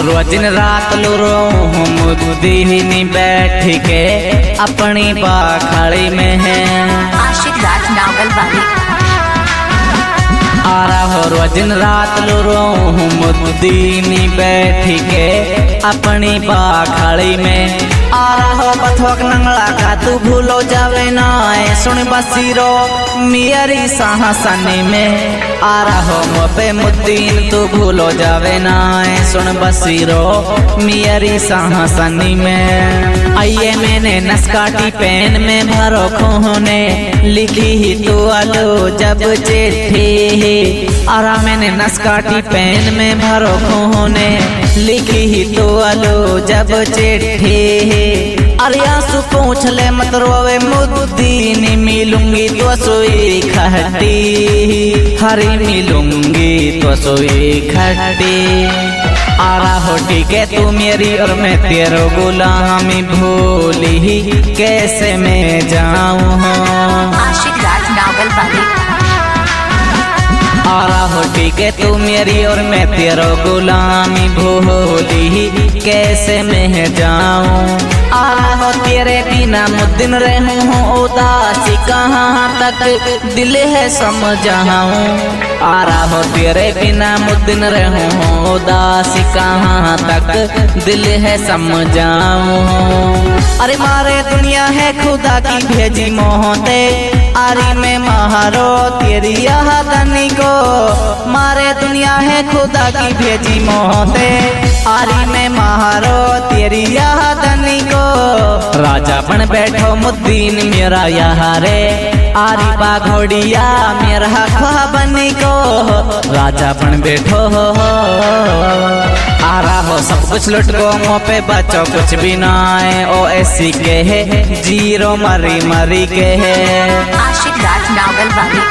Rosin रात लो मुद्दीनी बैठ के अपनी बाखाड़ी में है। आशिक राज नावल वाली आ रहा रोजिन रात लो मुद्दीनी बैठ के अपनी बाखाड़ी में। आ रहा बथवक नंगला का तू भूलो जावे ना सुन बसीरो मेरी साहसनी में। आ रहा मोपे मुद्दीन तू भूलो जावे ना सुन बसीरो मेरी साहसनी में। आइए मैंने नस्काटी पेन में भरो खोने लिखी ही तू आलो जब चिट्ठी। आरा मैंने नस्काटी पेन में भरो खोने लिखी ही तू आलो जब चिट्ठी। अरिया सु पूछ ले मत रोवे मुद्दीनी मिलूंगी तो सोई खट्टी। हरी मिलूंगी तो सोई खट्टी। आरा हो ठीक है तू मेरी और मैं तेरो गुलामी भूली ही कैसे मैं जाऊं। आशिक राज नावल वाली आरा हो ठीक है तू मेरी और मैं तेरो गुलामी भूली ही कैसे मैं जाऊं। आरा हो तेरे बिना मुद्दिन रहूं उदासी कहाँ तक दिल है समझाऊं। आरा हो तेरे बिना मुद्दिन रहूं उदासी कहाँ तक दिल है समझाऊं। अरे मारे दुनिया है खुदा की भेजी मोहते आरी में महारो तेरी यादनी को। मारे दुनिया है खुदा की भेजी मोहते आरी में महारो तेरी यादनी को। राजा बन बैठो मुद्दीन मेरा यारे आरी बाघोड़िया मेरा ख्वाबनी को। राजा बन बैठो आ रहा हो सब कुछ लुट को मुँह पे बचो कुछ भी ना आए। ओ ऐसी के है जीरो मरी मरी के है। आशिक राज नावल वाली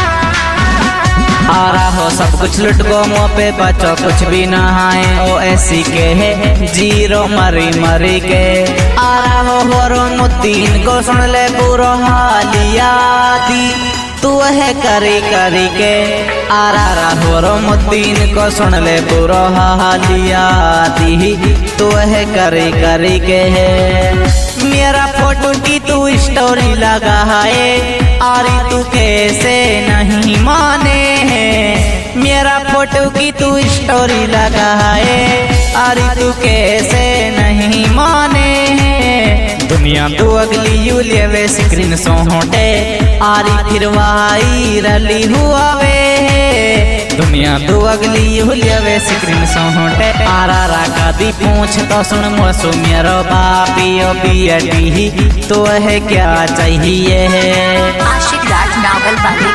आ रहा हो सब कुछ लुट को मुँह पे बचो कुछ भी ना आए। ओ ऐसी के है जीरो मरी मरी के। आ रहा हो रो मुद्दीन को सुन ले पूरा हालिया दी तू है करी करी के। आ रहा हो रो मुद्दीन को सुन ले पूरा हालिया दी तू है करी करी के है। मेरा फोटो की तू स्टोरी लगा है आरी तू कैसे नहीं माने है। मेरा फोटो की तू स्टोरी लगा है आरी तू कैसे नहीं माने है। दुनिया तू अगली यूलिया वे स्क्रीन सो होटे आरी फिर वायरली हुआ वे। दुनिया तू अगली यूलिया वे स्क्रीन सो होटे आरा राका दी पूछ तो सुन मोसु मेरो बापियो बियटी तो है क्या चाहिए है। आशिक राज नावल वाली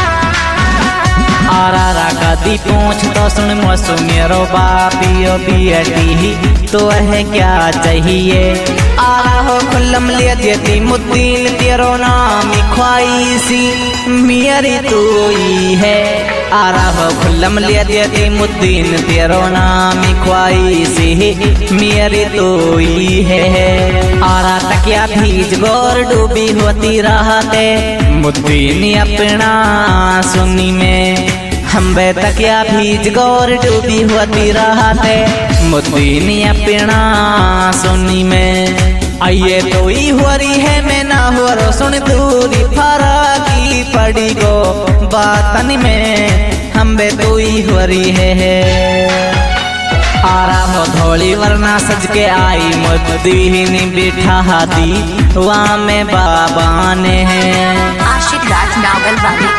आरा राका दी पूछ तो सुन मोसु मेरो बापियो बियटी तो है क्या चाहिए। आरा हो खुल्लम लिया देती मुद्दीन तेरो नाम ख्वाइसी मेरी तू ही है। आरा हो खुल्लम लिया देती मुद्दीन तेरो नाम ख्वाइसी मेरी तू ही है। आरा तकिया भीज गोर डूबी होती रहते मुद्दीन अपना सुनी में। हम बे तकिया भीज गोर डूबी होती रहते मुद्दीन अपना सुनी में। आइए तो ही हो रही है मैं ना हो रो सुन दूरी फराकी पड़ी गो बातन में। हम बे तो ही हो रही है। आरा हो धोली वरना सज के आई मुद्दीन बिठा दी वहाँ में बाबा ने है। आशिक राज नावल वाली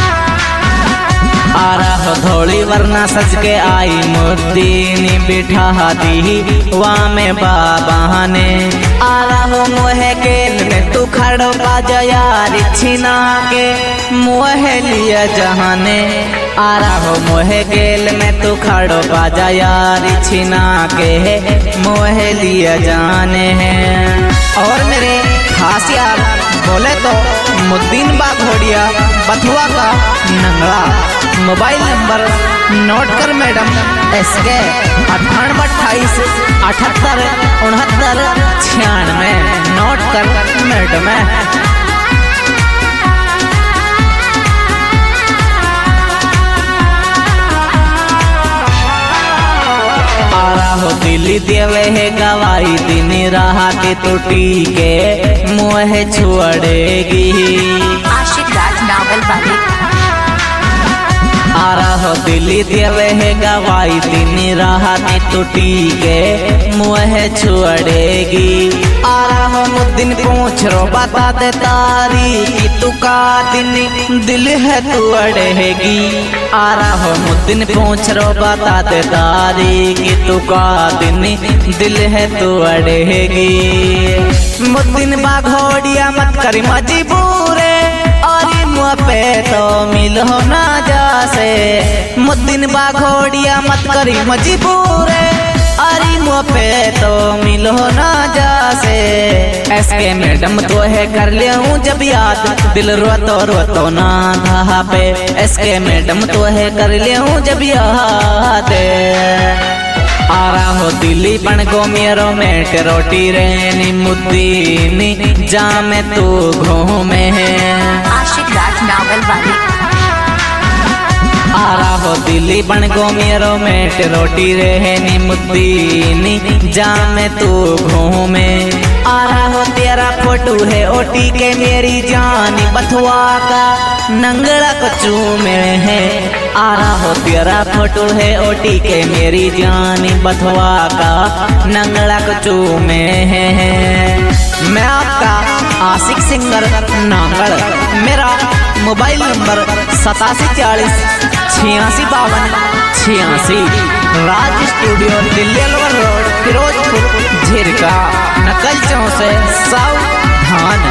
आरा हो धोली वरना सज के आई मुद्दीन बिठा दी वहाँ में बाबा ने। आरा हो मोहे के में तू खड़ो बाजा यार छिना के मोह लिया जहाने। आरा हो मोहे गेल में तू खड़ो बाजा यार छिना के मोह लिया जाने हैं। और मेरे खास यार बोले तो मुद्दीन बाघोड़िया बथुआ का नंगड़ा। मोबाइल नंबर नोट कर मैडम SK 9828 78 69 96 नोट कर मैडम। आरा हो दिल्ली देवे है गवाई दिन राहत टूटी के मुँह छोड़ेगी। आशिक राज नावल वाली। आ रहा दिल्ली देवे है गवाई दिन राहत टूटी के मुँह छोड़ेगी। आ रहा मुद्दिन पूछ रो बता दे तारी कि तू का दिन दिल है तू अड़ेगी। आ रहा मुद्दिन पूछ रो बता दे तारी कि तू का दिन दिल है तू अड़ेगी। मुद्दिन बाघोड़िया मत करी मजबूरे और मुँह पे तो मिलो ना जासे। मुद्दिन बाघोड़िया मत करी मजबूरे अरे मुँह पे तो मिलो ना जासे। एसके मैडम तो है कर ले हूँ जब याद दिल रोतो ना था पे। एसके मैडम तो है कर ले हूँ जब याद। आ रहा हो दिल्ली बन गो मेरो मेट रोटी रहनी मुद्दीनी जा में तू घूमे है। आशिक राज नावल वाली। आ रहा हो दिल्ली बन गो मेरो मेट रोटी रहनी मुद्दीनी जा में तू घूमे। आ रहा हो तेरा फोटो है ओटी के मेरी जानी बथुआ का नंगड़ा कचू में है। आ रहा हो तेरा फोटो है ओटी के मेरी जानी बथुआ का नंगड़ा कचू में है। मैं आपका आशिक सिंगर नांगड़। मेरा mobile number 8740865286। Raj studio Delhi Alwar road Firozpur Jhirka नकल चौसे सावधान।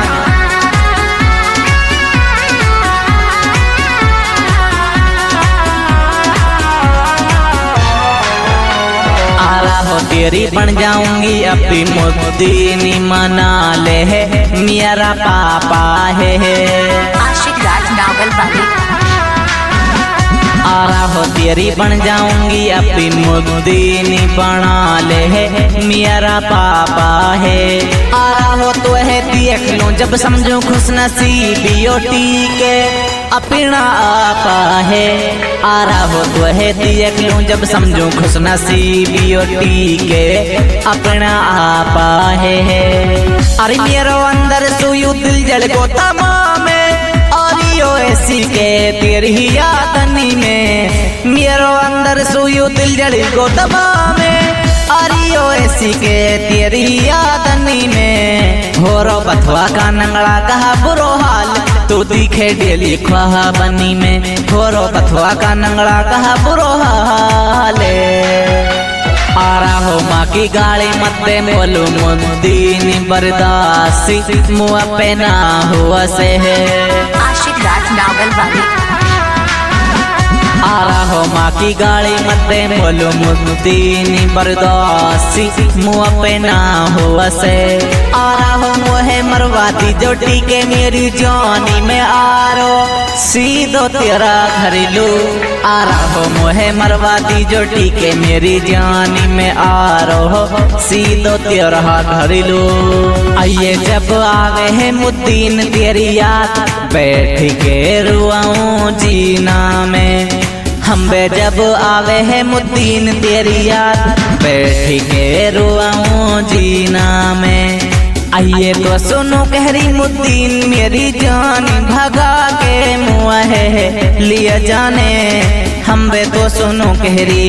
आ रहा हो तेरी बन जाऊंगी अपनी मुद्दीनी मना ले है मेरा पापा है। आशिक राज नावल वाली। आ रहा हो तेरी बन जाऊंगी अपनी मुद्दीनी बना ले है मेरा पापा है। आ रहा हो तो है देख लो जब समझो खुश नसीबी ओटी के अपना आपा है। आ रहा हो तो है देख लो जब समझो खुश नसीबी ओटी के अपना आपा है। अरे मेरो अंदर सुयू दिल जल को तमाम ऐसी के तेरी यादनी में। मेरो अंदर सुयू दिल जल को दबा में अरियो ऐसी के तेरी यादनी में। हो रो बथुआ का नंगड़ा कहा बुरो हाल तू दिखे डेली ख्वाबनी में। हो रो बथुआ का नंगड़ा कहा बुरो हाल। आ रहा हो माँ की गाड़ी मत दे बोलू मुद्दीनी बर्दासी मुँह पे ना हुआ से है। आशिक राज नावल वाली। आ रहा हो माँ की गाड़ी मत दे बोलो मुद्दीनी बर्दासी मुँह पे ना हुआ से। आ रहा हो मोहे मरवाती जोटी के मेरी जानी में आ रो सीधो तेरा घरेलू। आ रहा हो मोहे मरवाती जोटी के मेरी जानी में आ रो सीधो तेरा घरेलू। आइए जब आवे है मुद्दीन तेरी याद बैठ के रुआऊं जीना में। हम बे जब आवे है मुद्दीन तेरी याद बैठ के रुआऊं जीना में। आइए तो सुनो कहरी मुद्दीन मेरी जान भगा के मुँह है लिया जाने। हम बे तो सुनो कहरी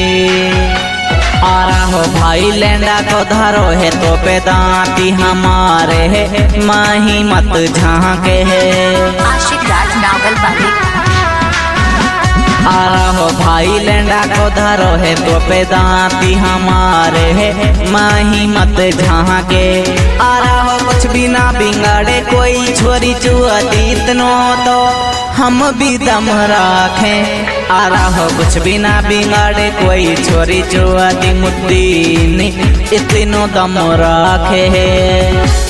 आ रहा हो भाई लैंडा को धरो है तो पे दांती हमारे है माही मत झांके है। आशिक राज नावल वाली। आ रहा हो भाई लैंडा को धरो है तो पे दांती हमारे है माही मत झांके। आ रहा हो कुछ भी ना बिगाड़े कोई छोरी चुआती इतनो तो हम भी दम राखें। आ रहा हो कुछ भी ना बिगाड़े कोई छोरी चुआती मुद्दीनी इतनो दम राखे है।